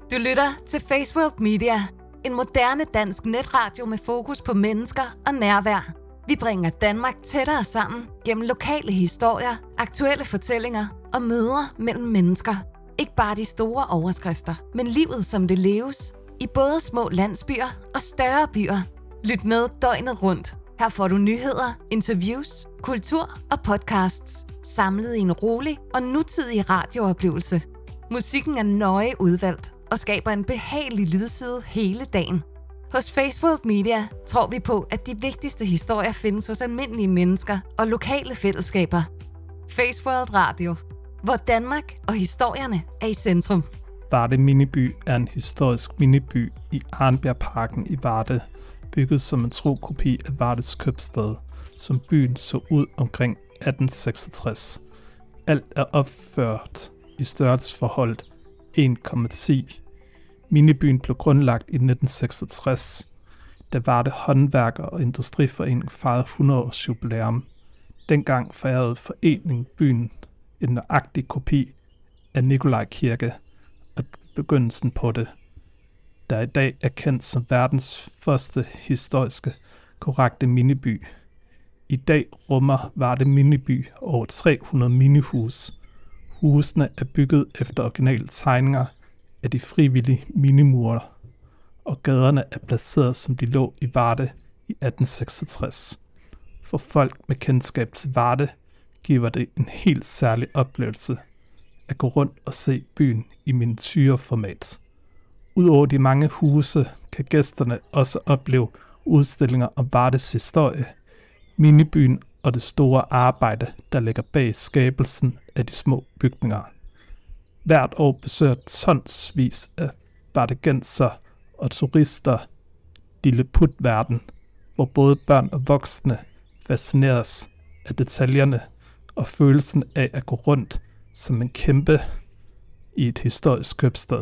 Du lytter til Faceworld Media, en moderne dansk netradio med fokus på mennesker og nærvær. Vi bringer Danmark tættere sammen gennem lokale historier, aktuelle fortællinger og møder mellem mennesker. Ikke bare de store overskrifter, men livet som det leves i både små landsbyer og større byer. Lyt med døgnet rundt. Her får du nyheder, interviews, kultur og podcasts, samlet i en rolig og nutidig radiooplevelse. Musikken er nøje udvalgt og skaber en behagelig lydside hele dagen. Hos Faceworld Media tror vi på, at de vigtigste historier findes hos almindelige mennesker og lokale fællesskaber. Faceworld Radio, hvor Danmark og historierne er i centrum. Varde Miniby er en historisk miniby i Arnbjergparken i Varde, bygget som en tro kopi af Vardes købstad, som byen så ud omkring 1866. Alt er opført i størrelsesforholdet 1,10. Minibyen blev grundlagt i 1966, da Varde Håndværker- og Industriforening fejrede 100 års jubilæum. Dengang fejrede foreningen byen en nøjagtig kopi af Nikolaj Kirke og begyndelsen på det, der i dag er kendt som verdens første historiske korrekte miniby. I dag rummer Varde Miniby over 300 minihus. Husene er bygget efter originale tegninger af de frivillige minimurer, og gaderne er placeret som de lå i Varde i 1866. For folk med kendskab til Varde giver det en helt særlig oplevelse at gå rundt og se byen i miniatureformat. Udover de mange huse kan gæsterne også opleve udstillinger om Vardes historie, minibyen og det store arbejde, der ligger bag skabelsen af de små bygninger. Hvert år besøger tonsvis af vardegenser og turister Lilleputverden, hvor både børn og voksne fascineres af detaljerne og følelsen af at gå rundt som en kæmpe i et historisk købstad.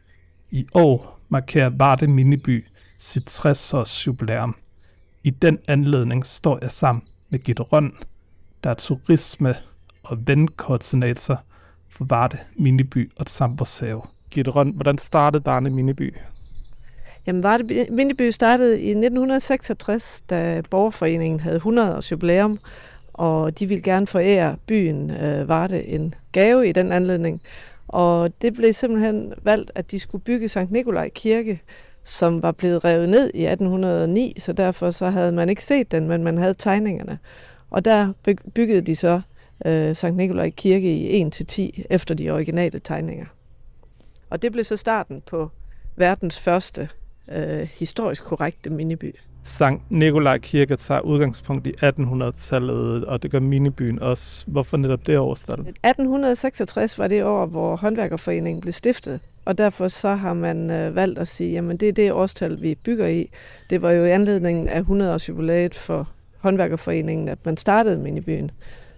I år markerer Varde Miniby sit 60-års jubilæum. I den anledning står jeg sammen med Gitte Rønn, der er turisme- og venkoordinator for Varde Miniby og Samburshave. Gitte Rønn, hvordan startede Varde Miniby? Jamen, Varde Miniby startede i 1966, da Borgerforeningen havde 100 års jubilæum, og de ville gerne forære byen Varde en gave i den anledning. Og det blev simpelthen valgt, at de skulle bygge Sankt Nikolaj Kirke, som var blevet revet ned i 1809, så derfor så havde man ikke set den, men man havde tegningerne. Og der byggede de så Sankt Nikolaj Kirke i 1-10 efter de originale tegninger. Og det blev så starten på verdens første historisk korrekte miniby. Sankt Nikolaj Kirke tager udgangspunkt i 1800-tallet, og det gør minibyen også. Hvorfor netop det årstal? 1866 var det år, hvor Håndværkerforeningen blev stiftet, og derfor så har man valgt at sige, jamen det er det årstal, vi bygger i. Det var jo i anledningen af 100-års jubilæet for Håndværkerforeningen, at man startede minibyen.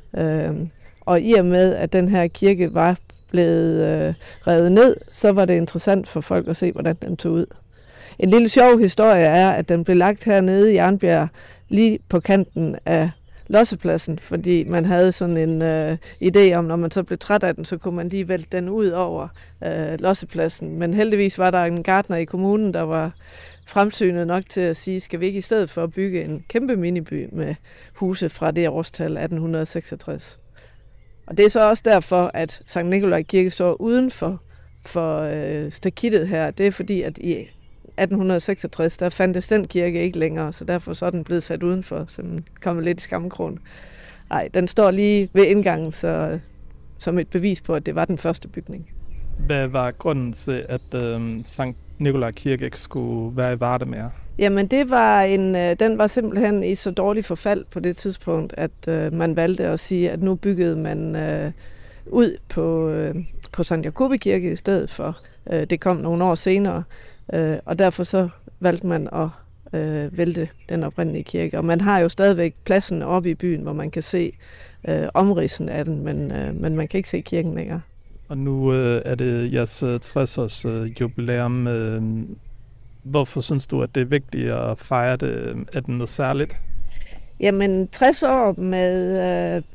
Og i og med, at den her kirke var blevet revet ned, så var det interessant for folk at se, hvordan den tog ud. En lille sjov historie er, at den blev lagt hernede i Arnbjerg, lige på kanten af lossepladsen, fordi man havde sådan en idé om, når man så blev træt af den, så kunne man lige vælte den ud over lossepladsen. Men heldigvis var der en gartner i kommunen, der var fremsynet nok til at sige, skal vi ikke i stedet for at bygge en kæmpe miniby med huse fra det årstal 1866. Og det er så også derfor, at Sankt Nikolaj Kirke står uden for stakittet her. Det er fordi, at i 1866, der fandtes den kirke ikke længere, så derfor så er den blevet sat udenfor, så den kommer lidt i skammekrogen. Nej, den står lige ved indgangen, så, som et bevis på, at det var den første bygning. Hvad var grunden til, at Sankt Nikolaj Kirke ikke skulle være i Varde mere? Jamen, det var den var simpelthen i så dårlig forfald på det tidspunkt, at man valgte at sige, at nu byggede man ud på Sankt Jacobi Kirke i stedet for. Det kom nogle år senere. Og derfor så valgte man at vælte den oprindelige kirke. Og man har jo stadigvæk pladsen oppe i byen, hvor man kan se omridsen af den, men man kan ikke se kirken længere. Og nu er det jeres 60-års jubilæum. Hvorfor synes du, at det er vigtigt at fejre det? Er det noget særligt? Jamen, 60 år med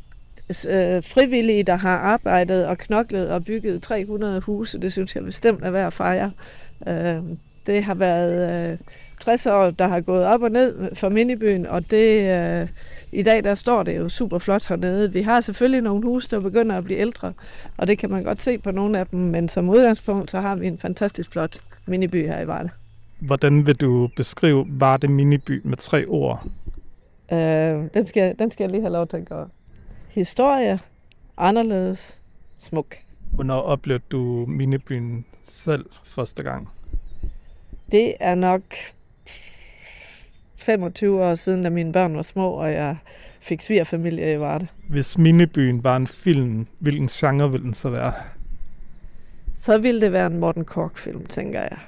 frivillige, der har arbejdet og knoklet og bygget 300 huse. Det synes jeg bestemt er værd at fejre. Det har været 60 år, der har gået op og ned for Minibyen, og det, i dag der står det jo super flot hernede. Vi har selvfølgelig nogle huse, der begynder at blive ældre, og det kan man godt se på nogle af dem, men som udgangspunkt, så har vi en fantastisk flot miniby her i Varde. Hvordan vil du beskrive Varde Miniby med 3 ord? Den skal jeg lige have lov til at gøre. Historie, anderledes, smuk. Hvornår oplevede du Minibyen selv første gang? Det er nok 25 år siden, da mine børn var små, og jeg fik svigerfamilie i Varde. Hvis Minibyen var en film, hvilken genre ville den så være? Så ville det være en Morten Korch-film, tænker jeg.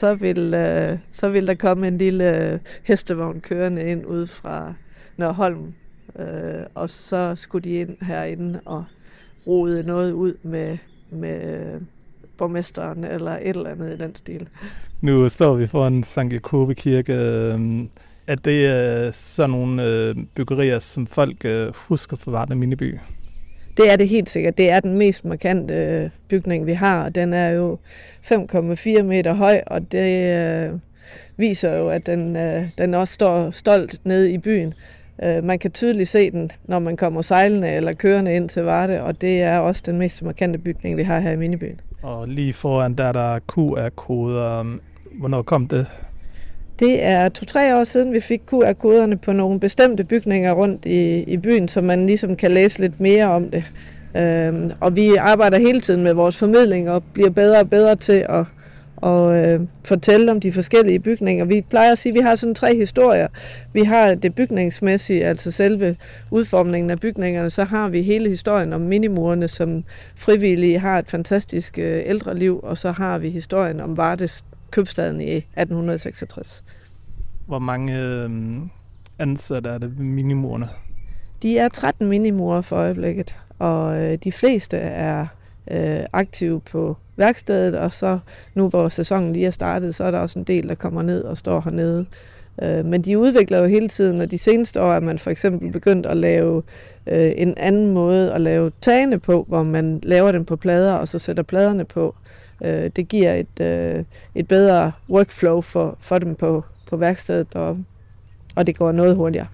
Så vil der komme en lille hestevogn kørende ind ude fra Nørholm, og så skulle de ind herinde og rode noget ud med borgmesteren eller et eller andet i den stil. Nu står vi foran Sankt Jakobi Kirke. Er det sådan nogle byggerier, som folk husker fra Varde Miniby? Det er det helt sikkert. Det er den mest markante bygning, vi har. Den er jo 5,4 meter høj, og det viser jo, at den også står stolt nede i byen. Man kan tydeligt se den, når man kommer sejlende eller kørende ind til Varde, og det er også den mest markante bygning, vi har her i Minibyen. Og lige foran der er der QR-koder. Hvornår kom det? Det er 2-3 år siden, vi fik QR-koderne på nogle bestemte bygninger rundt i byen, så man ligesom kan læse lidt mere om det. Og vi arbejder hele tiden med vores formidling og bliver bedre og bedre til at fortælle om de forskellige bygninger. Vi plejer at sige, at vi har sådan 3 historier. Vi har det bygningsmæssige, altså selve udformningen af bygningerne. Så har vi hele historien om minimurene, som frivillige har et fantastisk ældreliv. Og så har vi historien om Vardes købstaden i 1866. Hvor mange ansatte er det ved minimurene? De er 13 minimurer for øjeblikket, og de fleste er aktive på værkstedet, og så nu hvor sæsonen lige er startet, så er der også en del, der kommer ned og står hernede. Men de udvikler jo hele tiden, og de seneste år er man for eksempel begyndt at lave en anden måde at lave tagene på, hvor man laver dem på plader, og så sætter pladerne på. Det giver et bedre workflow for dem på værkstedet, og det går noget hurtigere.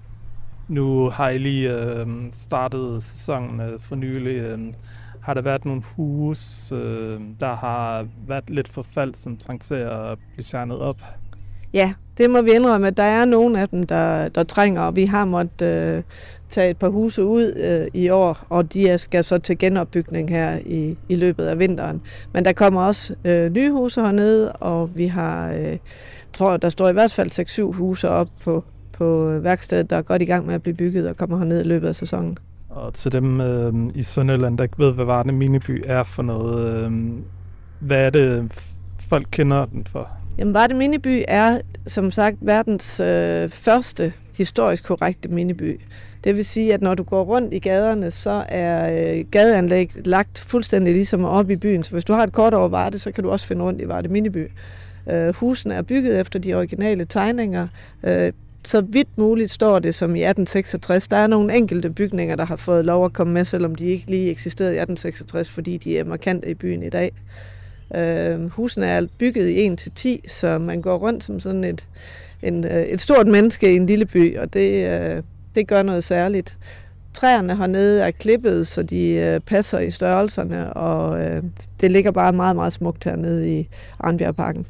Nu har I lige startet sæsonen for nylig. Har der været nogle huse, der har været lidt forfald, som trænger til at blive sjernet op? Ja, det må vi indrømme, at der er nogle af dem, der trænger, og vi har måttet tage et par huse ud i år, og de skal så til genopbygning her i løbet af vinteren. Men der kommer også nye huse hernede, og vi har, tror der står i hvert fald 6-7 huse op på værkstedet, der er godt i gang med at blive bygget og kommer herned i løbet af sæsonen. Og til dem i Sønderjylland, der ikke ved, hvad Varde Miniby er for noget, hvad er det, folk kender den for? Jamen, Varde Miniby er, som sagt, verdens første historisk korrekte miniby. Det vil sige, at når du går rundt i gaderne, så er gadeanlæg lagt fuldstændig ligesom op i byen. Så hvis du har et kort over Varde, så kan du også finde rundt i Varde Miniby. Husene er bygget efter de originale tegninger. Så vidt muligt står det som i 1866. Der er nogle enkelte bygninger, der har fået lov at komme med, selvom de ikke lige eksisterede i 1866, fordi de er markante i byen i dag. Husene er bygget i 1-10, så man går rundt som sådan et stort menneske i en lille by, og det gør noget særligt. Træerne hernede er klippet, så de passer i størrelserne, og det ligger bare meget, meget smukt hernede i Arnbjergparken.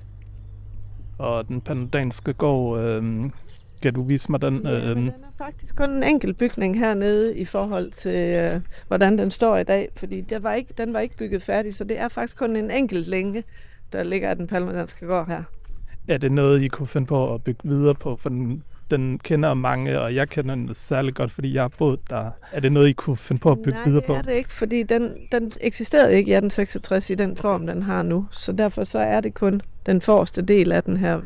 Og den panadanske gård, kan du vise mig den? Ja, den er faktisk kun en enkelt bygning hernede i forhold til, hvordan den står i dag, fordi den var ikke bygget færdig, så det er faktisk kun en enkelt længe, der ligger af den panadanske gård her. Er det noget, I kunne finde på at bygge videre på? For den kender mange, og jeg kender den særlig godt, fordi jeg har boet der. Er det noget, I kunne finde på at bygge videre på? Nej, det er det ikke, fordi den eksisterede ikke i 1866 i den form, den har nu. Så derfor så er det kun den forreste del af den her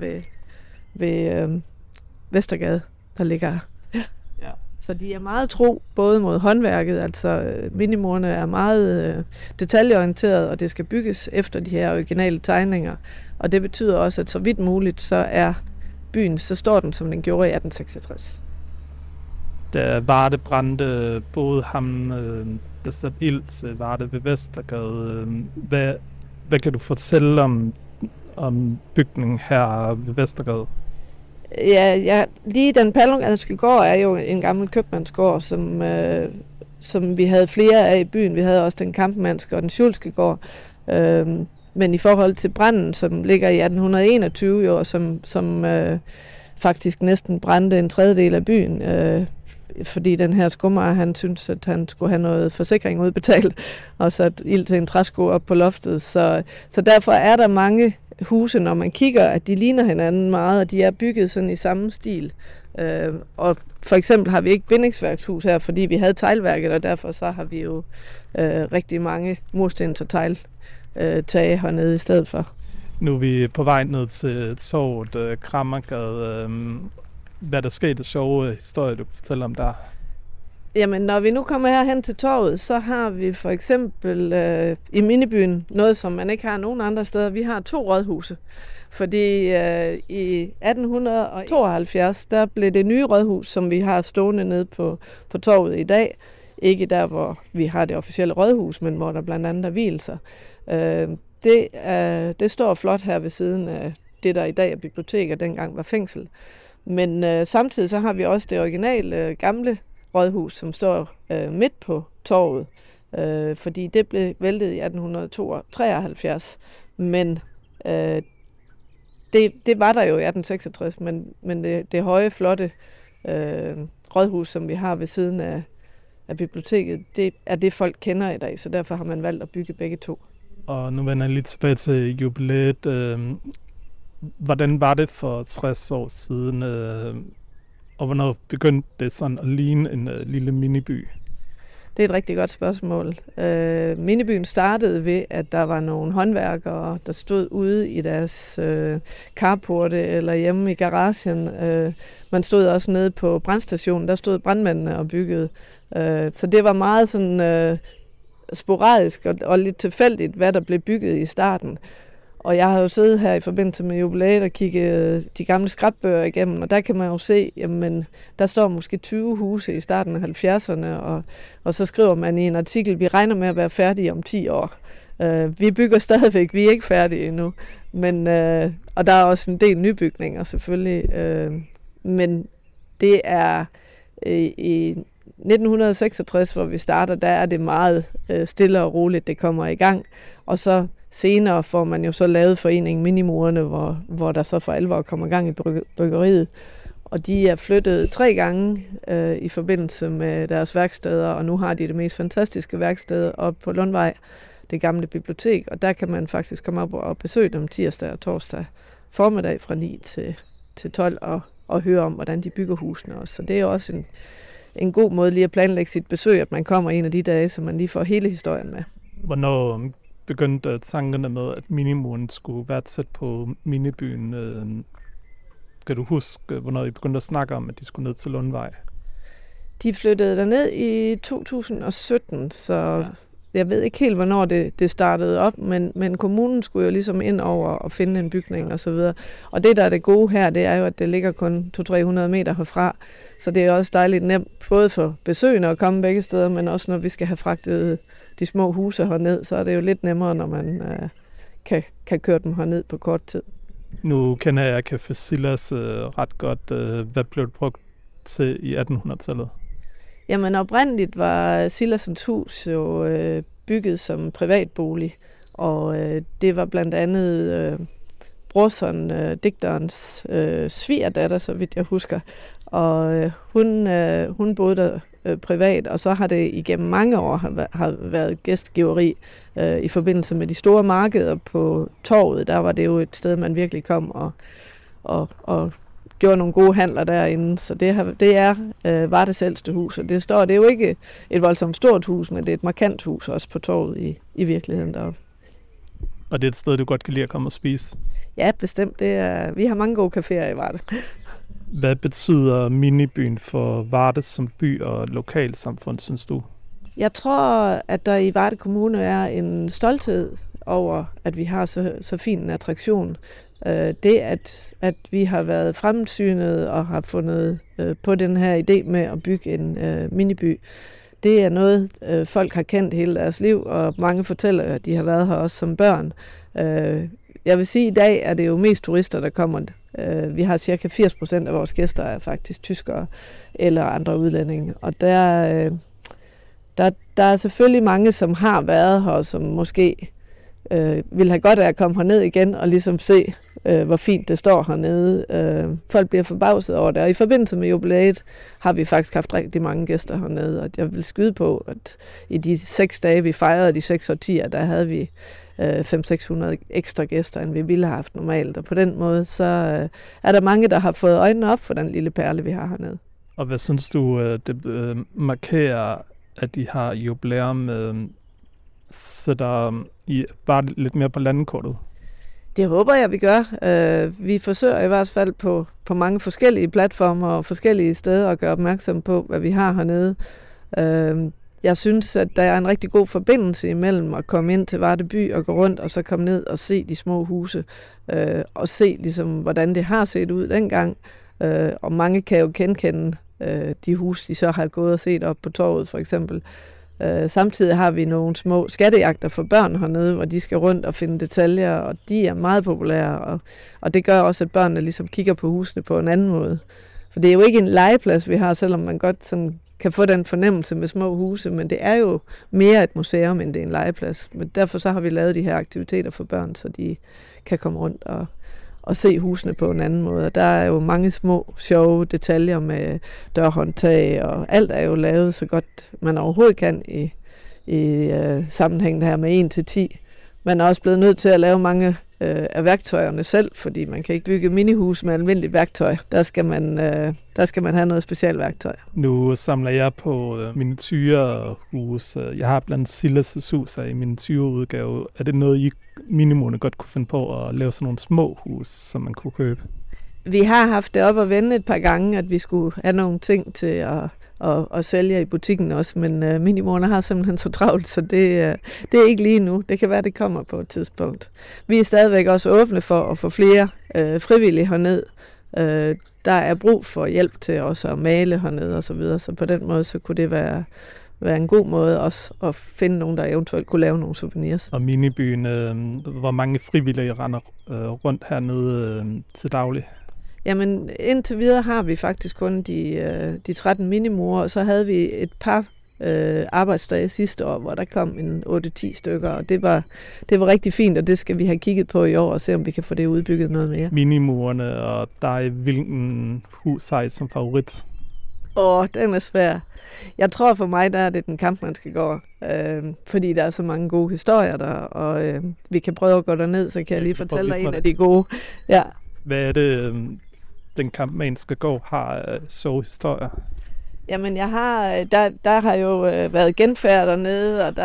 ved Vestergade, der ligger her. Ja. Så de er meget tro, både mod håndværket, altså minimurerne er meget detaljeorienteret, og det skal bygges efter de her originale tegninger. Og det betyder også, at så vidt muligt, så står den, som den gjorde i 1866. Da Varde brændte, boede ham, der satte ild til Varde ved Vestergade. Hvad kan du fortælle om bygningen her ved Vestergade? Ja, lige den Paludanske gård er jo en gammel købmandsgård, som vi havde flere af i byen. Vi havde også den Kampmannske og den Schulske gård. Men i forhold til branden, som ligger i 1821, jo, som faktisk næsten brændte en tredjedel af byen, fordi den her skummer, han syntes, at han skulle have noget forsikring udbetalt, og sat ild til en træsko op på loftet. Så derfor er der mange huse, når man kigger, at de ligner hinanden meget, og de er bygget sådan i samme stil. Og for eksempel har vi ikke bindingsværkshus her, fordi vi havde teglværket, og derfor så har vi jo rigtig mange murstens- og tegltage hernede i stedet for. Nu er vi på vej ned til torvet Krammergade. Hvad der skete af sjove historier, du kan fortælle om der? Jamen, når vi nu kommer herhen til torvet, så har vi for eksempel i Minibyen noget, som man ikke har nogen andre steder. Vi har 2 rådhuse. Fordi i 1872, der blev det nye rådhus, som vi har stående nede på torvet i dag, ikke der, hvor vi har det officielle rådhus, men hvor der blandt andet er vielser. Det står flot her ved siden af det, der i dag er bibliotek, og dengang var fængsel. Men samtidig så har vi også det originale gamle rådhus, som står midt på torvet, fordi det blev væltet i 1873. Men det var der jo i 1866, men det høje, flotte rådhus, som vi har ved siden af biblioteket, det er det, folk kender i dag, så derfor har man valgt at bygge begge 2. Og nu vender jeg lige tilbage til jubilæet. Hvordan var det for 60 år siden, og hvornår begyndte det sådan at ligne en lille miniby? Det er et rigtig godt spørgsmål. Minibyen startede ved, at der var nogle håndværkere, der stod ude i deres carporte eller hjemme i garagen. Man stod også nede på brandstationen, der stod brandmændene og byggede. Så det var meget sådan sporadisk og lidt tilfældigt, hvad der blev bygget i starten. Og jeg har jo siddet her i forbindelse med jubilæet og kigget de gamle skrapbøger igennem, og der kan man jo se, jamen, der står måske 20 huse i starten af 70'erne, og så skriver man i en artikel, vi regner med at være færdige om 10 år. Vi bygger stadigvæk, vi er ikke færdige endnu, men, og der er også en del nybygninger selvfølgelig, men det er i 1966, hvor vi starter, der er det meget stille og roligt, det kommer i gang, og så senere får man jo så lavet foreningen Minimurene, hvor der så for alvor kommer gang i byggeriet. Og de er flyttet 3 gange i forbindelse med deres værksteder, og nu har de det mest fantastiske værksted oppe på Lundvej, det gamle bibliotek, og der kan man faktisk komme op og besøge dem tirsdag og torsdag formiddag fra 9 til 12 og høre om, hvordan de bygger husene også. Så det er også en god måde lige at planlægge sit besøg, at man kommer en af de dage, så man lige får hele historien med. Hvornår begyndte tankerne med, at Minimuren skulle være tæt på minibyen? Kan du huske, hvornår I begyndte at snakke om, at de skulle ned til Lundvej? De flyttede derned i 2017, så jeg ved ikke helt, hvornår det startede op, men kommunen skulle jo ligesom ind over og finde en bygning og så videre. Og det, der er det gode her, det er jo, at det ligger kun 200-300 meter herfra, så det er også dejligt nemt, både for besøgende at komme begge steder, men også når vi skal have fragtet de små huse herned, så er det jo lidt nemmere, når man kan køre dem herned på kort tid. Nu kender jeg Café Silas ret godt. Hvad blev det brugt til i 1800-tallet? Jamen oprindeligt var Silasens hus jo bygget som privatbolig, og det var blandt andet brorson, digterens svigerdatter, så vidt jeg husker, og hun boede der privat, og så har det igennem mange år har været gæstgiveri i forbindelse med de store markeder på torvet. Der var det jo et sted, man virkelig kom og gjorde nogle gode handler derinde, så det var det ældste hus, og det er jo ikke et voldsomt stort hus, men det er et markant hus også på torvet i virkeligheden deroppe. Og det er et sted, du godt kan lide at komme og spise? Ja, bestemt. Vi har mange gode caféer i Varde. Hvad betyder minibyen for Varde som by og lokalsamfund, synes du? Jeg tror, at der i Varde Kommune er en stolthed over, at vi har så fin en attraktion. Det, at vi har været fremsynet og har fundet på den her idé med at bygge en miniby, det er noget, folk har kendt hele deres liv, og mange fortæller, at de har været her også som børn. Jeg vil sige, at i dag er det jo mest turister, der kommer. Vi har cirka 80% af vores gæster er faktisk tyskere eller andre udlændinge, og der er selvfølgelig mange, som har været her, og som måske vil have godt af at komme herned igen og ligesom se, hvor fint det står hernede. Folk bliver forbavset over det, og i forbindelse med jubilæet har vi faktisk haft rigtig mange gæster hernede, og jeg vil skyde på, at i de 6 dage, vi fejrede de 6 årtier, der havde vi 500-600 ekstra gæster, end vi ville have haft normalt, og på den måde, så er der mange, der har fået øjnene op for den lille perle, vi har hernede. Og hvad synes du, det markerer, at de har jubilæum, sætter I bare lidt mere på landkortet? Det håber jeg, vi gør. Vi forsøger i hvert fald på mange forskellige platformer og forskellige steder at gøre opmærksom på, hvad vi har hernede. Jeg synes, at der er en rigtig god forbindelse imellem at komme ind til Varde by og gå rundt, og så komme ned og se de små huse, og se ligesom, hvordan det har set ud dengang. Og mange kan jo genkende de huse, de så har gået og set op på torvet for eksempel. Samtidig har vi nogle små skattejagter for børn hernede, hvor de skal rundt og finde detaljer, og de er meget populære, og det gør også, at børnene ligesom kigger på husene på en anden måde. For det er jo ikke en legeplads, vi har, selvom man godt sådan kan få den fornemmelse med små huse, men det er jo mere et museum, end det er en legeplads. Men derfor så har vi lavet de her aktiviteter for børn, så de kan komme rundt og se husene på en anden måde. Og der er jo mange små, sjove detaljer med dørhåndtag, og alt er jo lavet så godt, man overhovedet kan i sammenhængen her med 1-10. Man er også blevet nødt til at lave mange af værktøjerne selv, fordi man kan ikke bygge minihus med almindeligt værktøj. Der skal man have noget specielt værktøj. Nu samler jeg på miniatyrehus. Jeg har blandt Silas' hus i miniatyrudgave. Er det noget, I minimumerne godt kunne finde på at lave sådan nogle små hus, som man kunne købe? Vi har haft det op at vende et par gange, at vi skulle have nogle ting til at sælge i butikken også, men minimumerne har simpelthen så travlt, så det er ikke lige nu. Det kan være, det kommer på et tidspunkt. Vi er stadigvæk også åbne for at få flere frivillige herned. Der er brug for hjælp til også at male hernede og så videre, så på den måde så kunne det være en god måde også at finde nogen, der eventuelt kunne lave nogle souvenirs. Og minibyen, hvor mange frivillige render rundt hernede til daglig? Jamen, indtil videre har vi faktisk kun de 13 minimure, og så havde vi et par arbejdsdage sidste år, hvor der kom en 8-10 stykker, og det var rigtig fint, og det skal vi have kigget på i år, og se om vi kan få det udbygget noget mere. Minimurerne, og dig, hvilken hus har I som favorit? Den er svær. Jeg tror for mig, der er det den Kampmannske Gård, fordi der er så mange gode historier der, og vi kan prøve at gå derned, så kan jeg lige fortælle dig en af de gode. Ja. Hvad er det, den Kampmannske Gård har sjove historier? Jamen, der har jo været genfærd dernede, og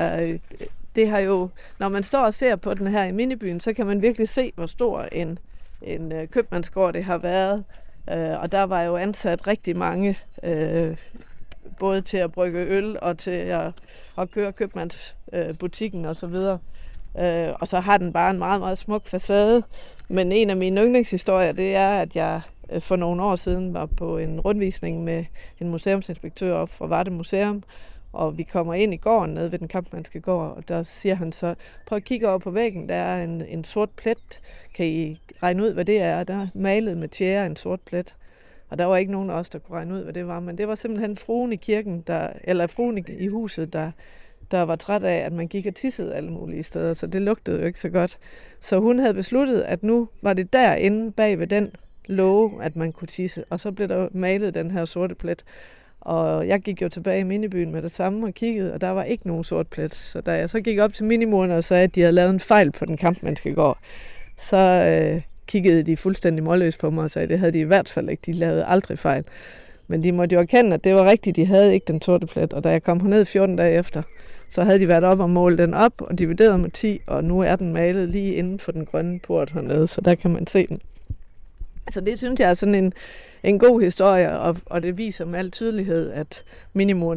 det har jo, når man står og ser på den her i minibyen, så kan man virkelig se, hvor stor en købmandsgård det har været. Og der var jo ansat rigtig mange, både til at brygge øl og til at køre købmandsbutikken og så videre. Og så har den bare en meget, meget smuk facade. Men en af mine yndlingshistorier, det er, at jeg for nogle år siden var på en rundvisning med en museumsinspektør op fra Varde Museum, og vi kommer ind i gården nede ved den Kampmannske Gård, og der siger han så, prøv at kigge over på væggen, der er en sort plet. Kan I regne ud, hvad det er? Der er malet med tjære en sort plet. Og der var ikke nogen af os, der kunne regne ud, hvad det var, men det var simpelthen fruen i kirken, eller fruen i huset, der var træt af, at man gik og tissede alle mulige steder, så det lugtede jo ikke så godt. Så hun havde besluttet, at nu var det derinde bag ved den låge, at man kunne tisse, og så blev der malet den her sorte plet. Og jeg gik jo tilbage i minibyen med det samme og kiggede, og der var ikke nogen sort plet. Så da jeg så gik op til minimuren og sagde, at de havde lavet en fejl på den Kampmannske Gård, så kiggede de fuldstændig målløs på mig og sagde, at det havde de i hvert fald ikke. De lavede aldrig fejl. Men de måtte jo erkende, at det var rigtigt. De havde ikke den sorte plet. Og da jeg kom herned 14 dage efter, så havde de været op og målt den op og divideret med 10, og nu er den malet lige inden for den grønne port hernede, så der kan man se den. Så det synes jeg er sådan en god historie, og det viser med al tydelighed, at minimurerne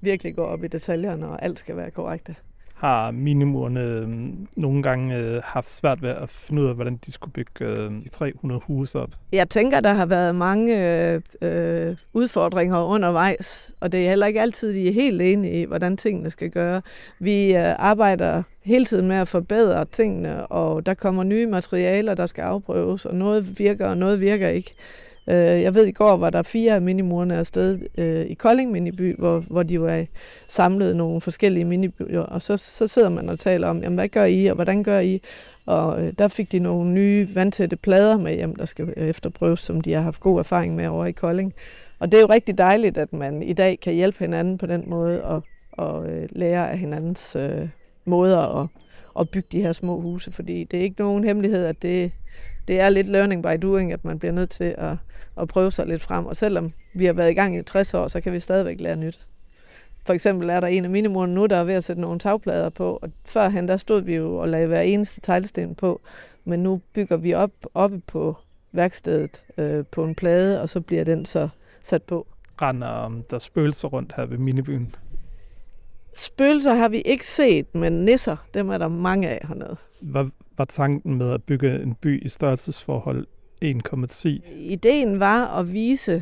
virkelig går op i detaljerne, og alt skal være korrekt. Har minimurerne nogle gange haft svært ved at finde ud af, hvordan de skulle bygge de 300 huse op? Jeg tænker, der har været mange udfordringer undervejs, og det er heller ikke altid, de er helt enige i, hvordan tingene skal gøre. Vi arbejder hele tiden med at forbedre tingene, og der kommer nye materialer, der skal afprøves, og noget virker, og noget virker ikke. Jeg ved, i går var der 4 af minimurerne afsted i Kolding Miniby, hvor de var samlet nogle forskellige minibyer, og så sidder man og taler om, jamen, hvad gør I, og hvordan gør I? Og der fik de nogle nye vandtætte plader med hjem, der skal efterprøves, som de har haft god erfaring med over i Kolding. Og det er jo rigtig dejligt, at man i dag kan hjælpe hinanden på den måde, og lære af hinandens måder at bygge de her små huse, fordi det er ikke nogen hemmelighed, at det er lidt learning by doing, at man bliver nødt til at prøve sig lidt frem. Og selvom vi har været i gang i 60 år, så kan vi stadigvæk lære nyt. For eksempel er der en af minimurerne nu, der er ved at sætte nogle tagplader på. Og førhen, der stod vi jo og lagde hver eneste teglsten på. Men nu bygger vi oppe på værkstedet på en plade, og så bliver den så sat på. Render der spøgelser rundt her ved minibyen? Spøgelser har vi ikke set, men nisser, dem er der mange af hernede. Hvad var tanken med at bygge en by i størrelsesforhold 1,10? Ideen var at vise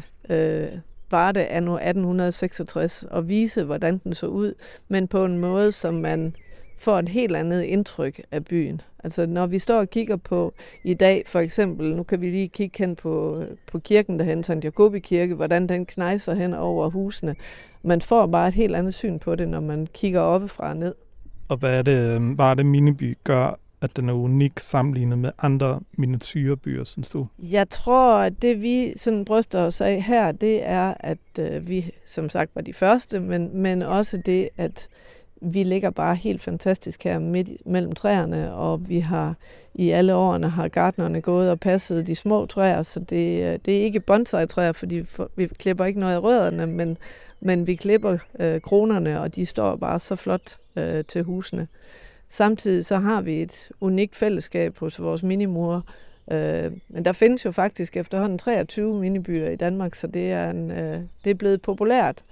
Varde anno 1866 og vise, hvordan den så ud, men på en måde, som man får et helt andet indtryk af byen. Altså når vi står og kigger på i dag, for eksempel, nu kan vi lige kigge hen på kirken derhen, Sankt Jacobi Kirke, hvordan den knejser hen over husene. Man får bare et helt andet syn på det, når man kigger oppefra og ned. Og hvad er det, Varde Miniby gør, at den er unik sammenlignet med andre miniatyrbyer, synes du? Jeg tror, at det vi sådan bryster os af her, det er, at vi som sagt var de første, men også det, at vi ligger bare helt fantastisk her midt mellem træerne, og vi har i alle årene har gartnerne gået og passet de små træer, så det er ikke bonsai-træer, fordi vi klipper ikke noget af rødderne, men vi klipper kronerne, og de står bare så flot til husene. Samtidig så har vi et unikt fællesskab hos vores minimurer, men der findes jo faktisk efterhånden 23 minibyer i Danmark, så det er blevet populært.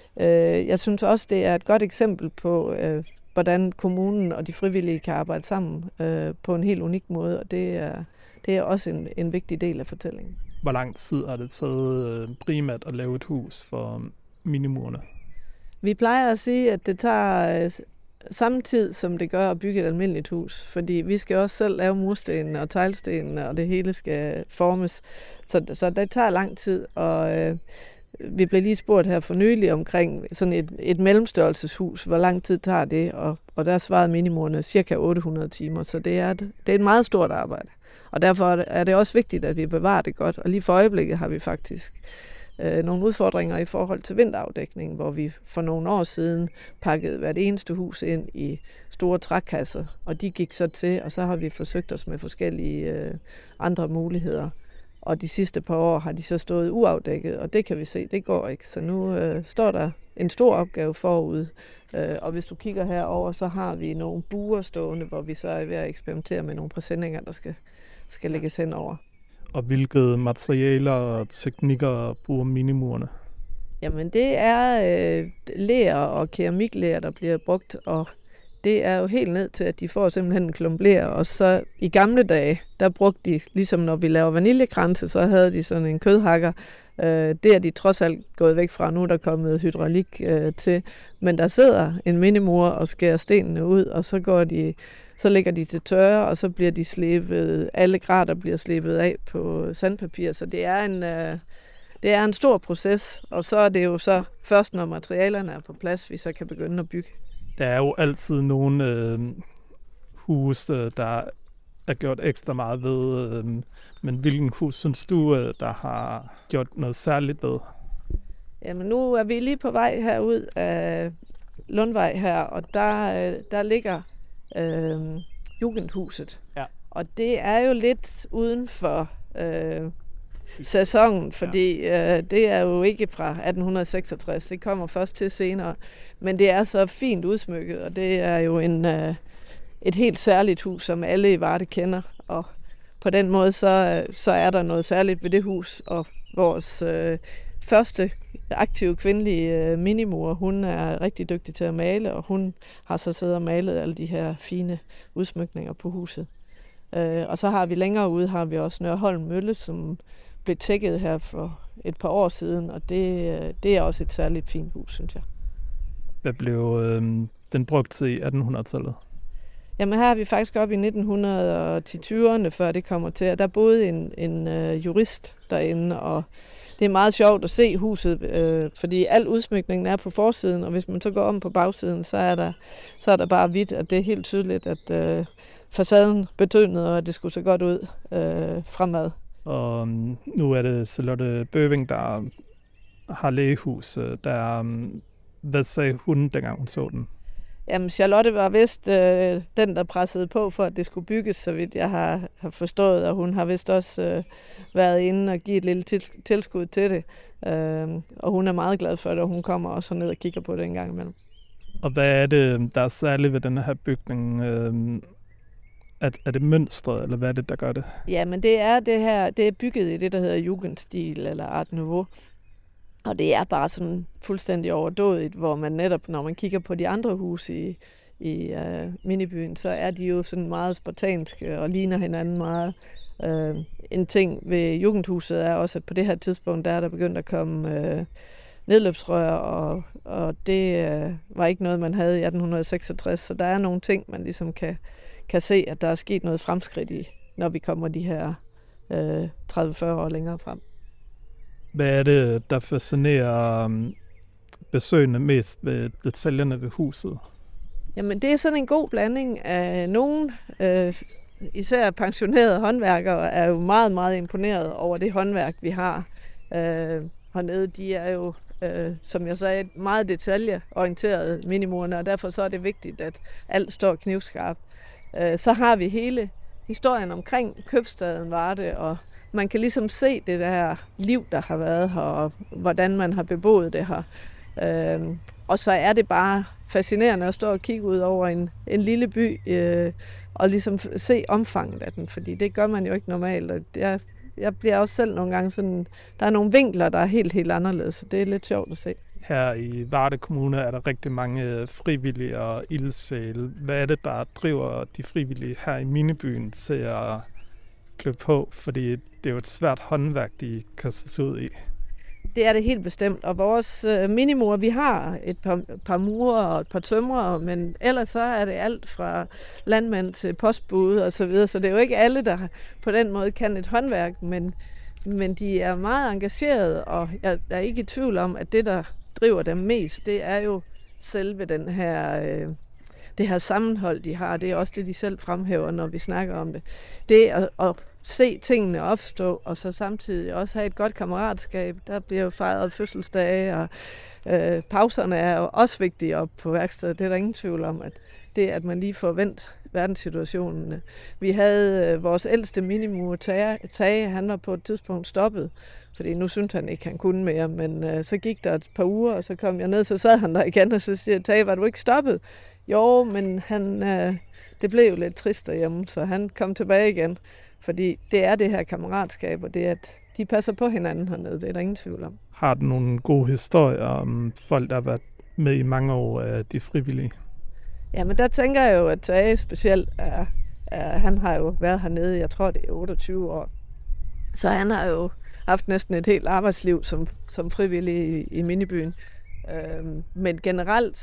Jeg synes også, det er et godt eksempel på, hvordan kommunen og de frivillige kan arbejde sammen på en helt unik måde, og det er også en vigtig del af fortællingen. Hvor lang tid har det taget primært at lave et hus for minimurerne? Vi plejer at sige, at det tager samme tid, som det gør at bygge et almindeligt hus, fordi vi skal også selv lave murstenene og teglstenene, og det hele skal formes, så det tager lang tid, og vi blev lige spurgt her for nylig omkring sådan et mellemstørrelseshus, hvor lang tid tager det, og der svarede minimurerne cirka 800 timer, så det er et meget stort arbejde. Og derfor er det også vigtigt, at vi bevarer det godt, og lige for øjeblikket har vi faktisk nogle udfordringer i forhold til vinterafdækning, hvor vi for nogle år siden pakkede hvert eneste hus ind i store trækasser, og de gik så til, og så har vi forsøgt os med forskellige andre muligheder. Og de sidste par år har de så stået uafdækket, og det kan vi se, det går ikke. Så nu står der en stor opgave forud, og hvis du kigger herover, så har vi nogle buer stående, hvor vi så er ved at eksperimentere med nogle præsendinger, der skal lægges henover. Og hvilke materialer og teknikker bruger minimurerne? Jamen det er ler og keramikler, der bliver brugt, og det er jo helt ned til, at de får simpelthen en klump ler, og så i gamle dage, der brugte de, ligesom når vi laver vaniljekranse, så havde de sådan en kødhakker. Det er de trods alt gået væk fra, nu er der kommet hydraulik til, men der sidder en minimur og skærer stenene ud, og så ligger de til tørre, og så bliver de slebet, alle grader bliver slebet af på sandpapir, så det er en stor proces, og så er det jo så først, når materialerne er på plads, vi så kan begynde at bygge. Der er jo altid nogle huse, der er gjort ekstra meget ved, men hvilken hus synes du, der har gjort noget særligt ved? Jamen nu er vi lige på vej herud af Lundvej her, og der ligger Jugendhuset. Ja. Og det er jo lidt uden for sæsonen, fordi det er jo ikke fra 1866, det kommer først til senere, men det er så fint udsmykket, og det er jo et helt særligt hus, som alle i Varde kender, og på den måde så er der noget særligt ved det hus, og vores første aktive kvindelige minimor. Hun er rigtig dygtig til at male, og hun har så siddet og malet alle de her fine udsmykninger på huset. Og så har vi længere ude, har vi også Nørholm Mølle, som blev tækket her for et par år siden, og det er også et særligt fint hus, synes jeg. Hvad blev den brugt til i 1800-tallet? Jamen her er vi faktisk oppe i 1920'erne, før det kommer til. Der boede en jurist derinde, og det er meget sjovt at se huset, fordi al udsmykningen er på forsiden, og hvis man så går om på bagsiden, så er der bare hvidt, og det er helt tydeligt, at facaden betød noget, og det skulle så godt ud fremad. Og nu er det Charlotte Bøving, der har lægehus. Hvad sagde hun, dengang hun så den? Jamen, Charlotte var vist den, der pressede på for, at det skulle bygges, så vidt jeg har forstået, og hun har vist også været inde og give et lille tilskud til det. Og hun er meget glad for det, og hun kommer også ned og kigger på det en gang imellem. Og hvad er det, der er særligt ved denne her bygning? Er det mønstret, eller hvad er det, der gør det? Jamen, det er bygget i det, der hedder Jugendstil eller Art Nouveau. Og det er bare sådan fuldstændig overdådigt, hvor man netop, når man kigger på de andre huse i minibyen, så er de jo sådan meget spartanske og ligner hinanden meget. En ting ved Jugendhuset er også, at på det her tidspunkt, der er der begyndt at komme nedløbsrør, og det var ikke noget, man havde i 1866. Så der er nogle ting, man ligesom kan se, at der er sket noget fremskridt i, når vi kommer de her 30-40 år længere frem. Hvad er det, der fascinerer besøgende mest ved detaljerne ved huset? Jamen, det er sådan en god blanding af nogen, især pensionerede håndværkere, er jo meget, meget imponeret over det håndværk, vi har hernede. De er jo, som jeg sagde, meget detaljeorienterede minimurerne, og derfor så er det vigtigt, at alt står knivskarpt. Så har vi hele historien omkring købstaden Varde, og man kan ligesom se det der liv, der har været her, og hvordan man har beboet det her. Og så er det bare fascinerende at stå og kigge ud over en lille by, og ligesom se omfanget af den, fordi det gør man jo ikke normalt. Og jeg bliver også selv nogle gange sådan, der er nogle vinkler, der er helt anderledes, så det er lidt sjovt at se. Her i Varde Kommune er der rigtig mange frivillige og ildsjæle. Hvad er det, der driver de frivillige her i minibyen til at klø på? Fordi det er jo et svært håndværk, de kaster sig ud i. Det er det helt bestemt, og vores minimur, vi har et par murer og et par tømrere, men ellers så er det alt fra landmænd til postbud og så videre, så det er jo ikke alle, der på den måde kan et håndværk, men de er meget engagerede, og jeg er ikke i tvivl om, at det, der driver dem mest, det er jo selve den her, det her sammenhold, de har. Det er også det, de selv fremhæver, når vi snakker om det. Det at se tingene opstå, og så samtidig også have et godt kammeratskab. Der bliver jo fejret fødselsdage, og pauserne er jo også vigtige op på værkstedet. Det er der ingen tvivl om, at det, at man lige får vendt verdenssituationen. Vi havde vores ældste minimur, Tage, han var på et tidspunkt stoppet, fordi nu syntes han ikke, han kunne mere, men så gik der et par uger, og så kom jeg ned, så sad han der igen, og så siger Tage, var du ikke stoppet? Jo, men det blev jo lidt trist derhjemme, så han kom tilbage igen. Fordi det er det her kammeratskab, og det er, at de passer på hinanden hernede. Det er der ingen tvivl om. Har du nogle gode historier om folk, der har været med i mange år af de frivillige? Ja, men der tænker jeg jo, at Tage specielt han har jo været hernede, jeg tror det er 28 år. Så han har jo haft næsten et helt arbejdsliv som frivillig i minibyen. Men generelt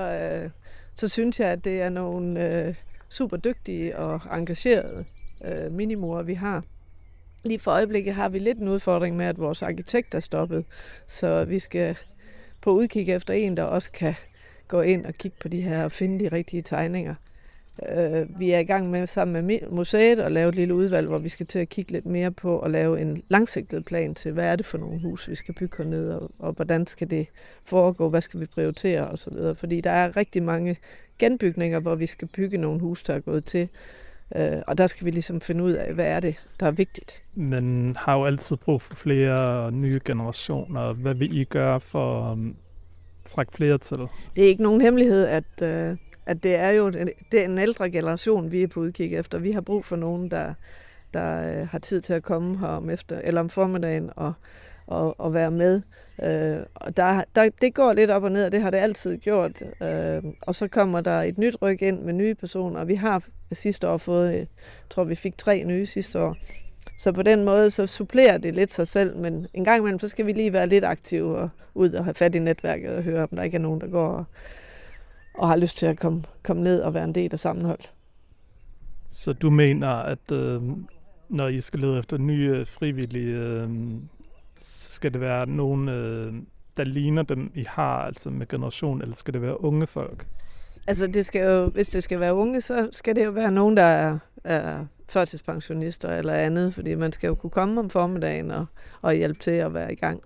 så synes jeg, at det er nogle super dygtige og engagerede minimurer, vi har. Lige for øjeblikket har vi lidt en udfordring med, at vores arkitekt er stoppet, så vi skal på udkig efter en, der også kan gå ind og kigge på de her og finde de rigtige tegninger. Vi er i gang med sammen med museet at lave et lille udvalg, hvor vi skal til at kigge lidt mere på at lave en langsigtet plan til, hvad er det for nogle hus, vi skal bygge hernede, og hvordan skal det foregå, hvad skal vi prioritere osv. Fordi der er rigtig mange genbygninger, hvor vi skal bygge nogle hus, der er gået til. Og der skal vi ligesom finde ud af, hvad er det, der er vigtigt. Men har jo altid brug for flere nye generationer. Hvad vil I gøre for at trække flere til? Det er ikke nogen hemmelighed, at det er jo det er en ældre generation, vi er på udkig efter. Vi har brug for nogen, der har tid til at komme her om formiddagen at være med. Og det går lidt op og ned, og det har det altid gjort. Og så kommer der et nyt ryk ind med nye personer, og vi har sidste år fået, jeg tror vi fik 3 nye sidste år. Så på den måde, så supplerer det lidt sig selv, men en gang imellem, så skal vi lige være lidt aktive og ud og have fat i netværket og høre, om der ikke er nogen, der går og har lyst til at komme ned og være en del af sammenhold. Så du mener, at når I skal lede efter nye frivillige, skal det være nogen, der ligner dem, I har, altså med generation, eller skal det være unge folk? Altså, hvis det skal være unge, så skal det jo være nogen, der er førtidspensionister eller andet, fordi man skal jo kunne komme om formiddagen og hjælpe til at være i gang.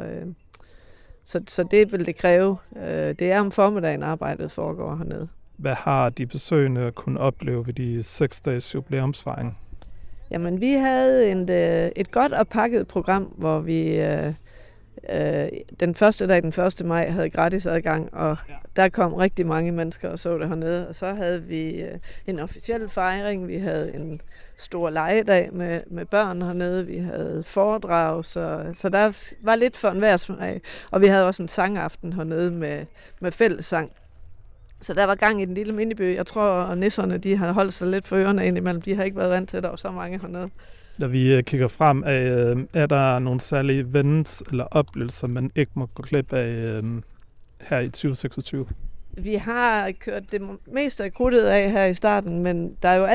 Så det vil det kræve. Det er om formiddagen, arbejdet foregår hernede. Hvad har de besøgende kunnet opleve ved de 6-dages jubilæumsfejring? Jamen, vi havde et godt og pakket program, hvor vi den første dag, den 1. maj, havde gratis adgang, og der kom rigtig mange mennesker og så det hernede. Og så havde vi en officiel fejring, vi havde en stor legedag med børn hernede, vi havde foredrag, så der var lidt for enhver smag. Og vi havde også en sangaften hernede med fællessang. Så der var gang i den lille miniby. Jeg tror, at nisserne, de har holdt sig lidt for ørerne indimellem. De har ikke været vant til, at der var så mange hernede. Når vi kigger frem, er der nogle særlige events eller oplevelser, man ikke må gå glip af her i 2026? Vi har kørt det meste af krudtet af her i starten, men der er jo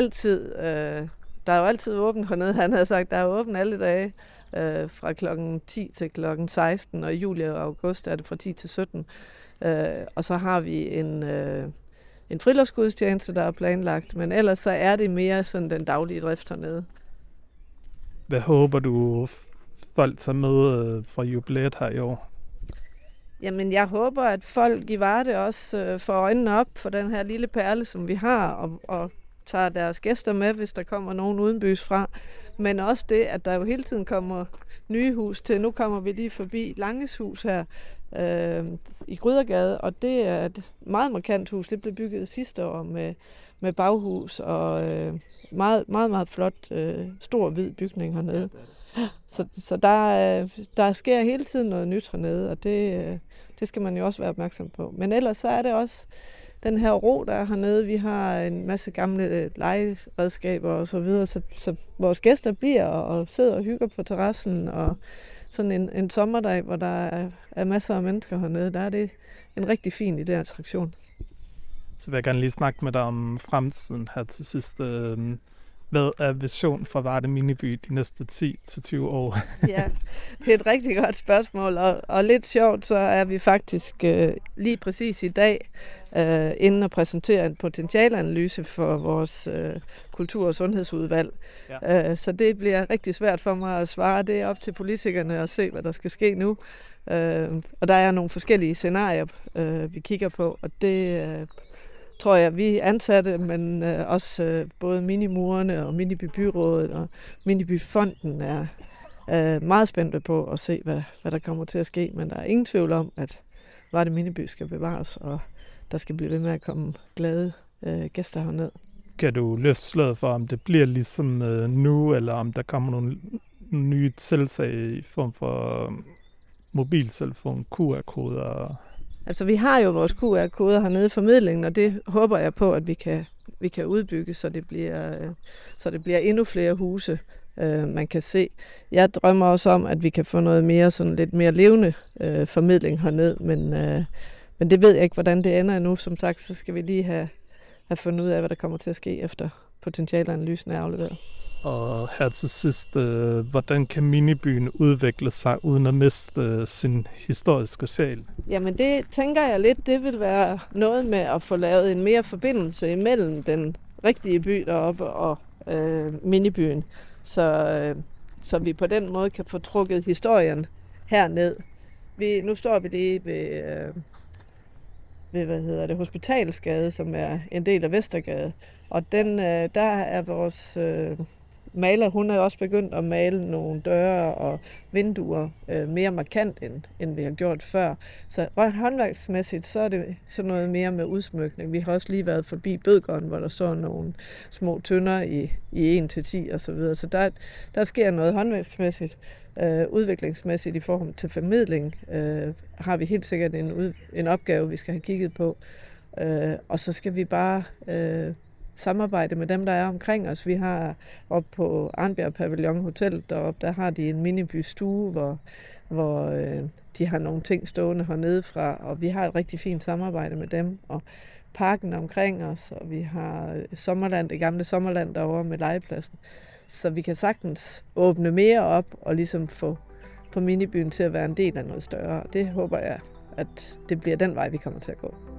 altid åbent hernede. Han havde sagt, der er åbent alle dage fra klokken 10 til klokken 16, og i juli og august er det fra 10 til 17. Og så har vi en friluftsgudstjeneste, der er planlagt, men ellers så er det mere sådan den daglige drift hernede. Hvad håber du, folk tager med fra jubilæet her i år? Jamen, jeg håber, at folk i Varde også får øjnene op for den her lille perle, som vi har, og tager deres gæster med, hvis der kommer nogen udenbys fra. Men også det, at der jo hele tiden kommer nye hus til. Nu kommer vi lige forbi Langes hus her i Grydergade, og det er et meget markant hus. Det blev bygget sidste år med baghus og meget, meget, meget flot, stor, hvid bygning hernede. Så der sker hele tiden noget nyt hernede, og det skal man jo også være opmærksom på. Men ellers så er det også den her ro, der er hernede. Vi har en masse gamle legeredskaber og så videre, så vores gæster bliver og sidder og hygger på terrassen, og sådan en sommerdag, hvor der er masser af mennesker hernede, der er det en rigtig fin idé-attraktion. Så vil jeg gerne lige snakke med dig om fremtiden her til sidst. Hvad er visionen for Varde Miniby de næste 10-20 år? Ja, det er et rigtig godt spørgsmål, og lidt sjovt, så er vi faktisk lige præcis i dag inde og præsentere en potentialanalyse for vores kultur- og sundhedsudvalg. Ja. Så det bliver rigtig svært for mig at svare. Det er op til politikerne at se, hvad der skal ske nu. Og der er nogle forskellige scenarier, vi kigger på, og det tror jeg, vi ansatte, men også både Minimurerne og Minibybyrådet og Minibyfonden er meget spændte på at se, hvad der kommer til at ske. Men der er ingen tvivl om, at Varde Miniby skal bevares, og der skal blive ved med at komme glade gæster herned. Kan du løfte sløret for, om det bliver ligesom nu, eller om der kommer nogle nye tiltag i form for mobiltelefon, QR-koder? Altså, vi har jo vores QR-koder hernede i formidlingen, og det håber jeg på, at vi kan udbygge, så det bliver endnu flere huse, man kan se. Jeg drømmer også om, at vi kan få noget mere, sådan lidt mere levende formidling hernede, men det ved jeg ikke, hvordan det ender endnu. Som sagt, så skal vi lige have fundet ud af, hvad der kommer til at ske, efter potentialanalysen er afleveret. Og her til sidst, hvordan kan minibyen udvikle sig uden at miste sin historiske sjæl? Jamen det tænker jeg lidt, det vil være noget med at få lavet en mere forbindelse imellem den rigtige by deroppe og minibyen, så vi på den måde kan få trukket historien herned. Nu står vi lige ved Hospitalsgade, som er en del af Vestergade, og der er maler, hun er også begyndt at male nogle døre og vinduer mere markant, end vi har gjort før. Så håndværksmæssigt, så er det sådan noget mere med udsmykning. Vi har også lige været forbi Bødgården, hvor der står nogle små tønder i 1-10 og så videre. Så der sker noget håndværksmæssigt. Udviklingsmæssigt i forhold til formidling har vi helt sikkert en opgave, vi skal have kigget på. Og så skal vi bare samarbejde med dem, der er omkring os. Vi har oppe på Arnbjerg Pavillon Hotel deroppe, der har de en minibystue, hvor de har nogle ting stående hernede fra, og vi har et rigtig fint samarbejde med dem. Og parken omkring os, og vi har Sommerland, det gamle Sommerland derovre med legepladsen. Så vi kan sagtens åbne mere op og ligesom få minibyen til at være en del af noget større. Og det håber jeg, at det bliver den vej, vi kommer til at gå.